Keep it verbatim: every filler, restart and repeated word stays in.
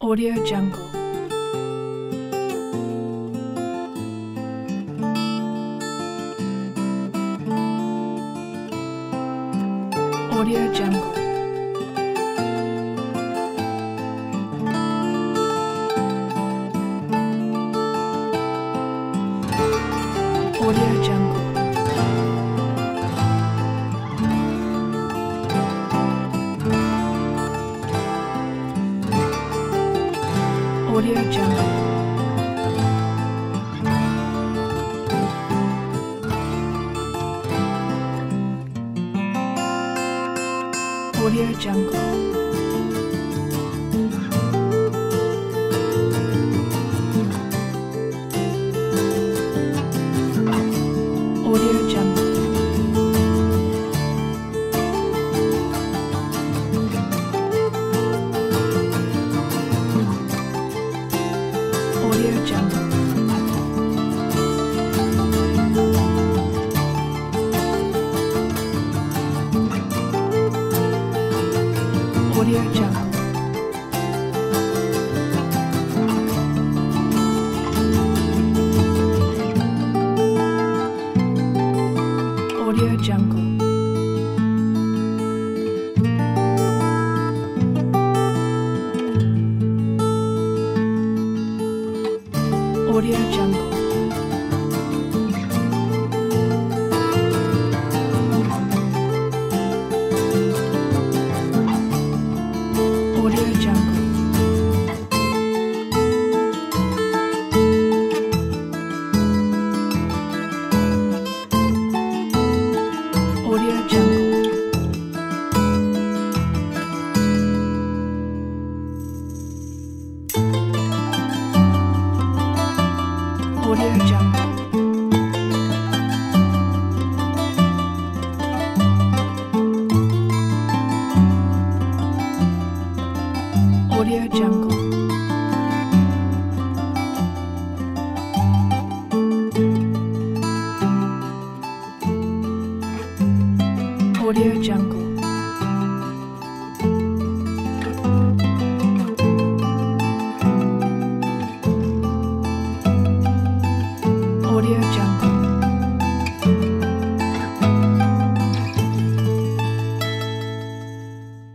Audio Jungle. Audio Jungle. Audio Jungle. Audio Jungle. Audio Jungle. Audio Jungle. Audio Jungle. Audio Jungle. Audio Jungle. Audio Jungle. Audio Jungle. Audio Jungle. Audio Jungle. Audio Jungle. Audio Jungle.